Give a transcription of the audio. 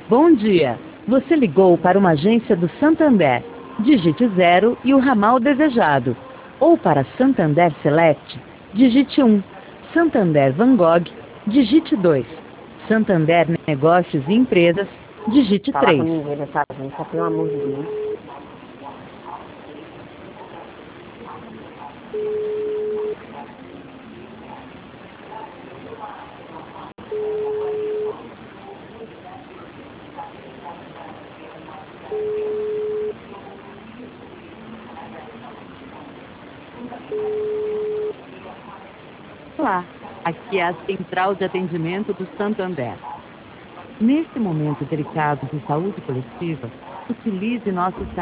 Bom dia. Você ligou para uma agência do Santander. Digite 0 e o ramal desejado. Ou para Santander Select, digite 1. Santander Van Gogh, digite 2. Santander Negócios e Empresas, digite Falar com 3. ninguém nessa agência, pelo amor de Deus. Olá, aqui é a Central de Atendimento do Santander. Neste momento delicado de saúde coletiva, utilize nossos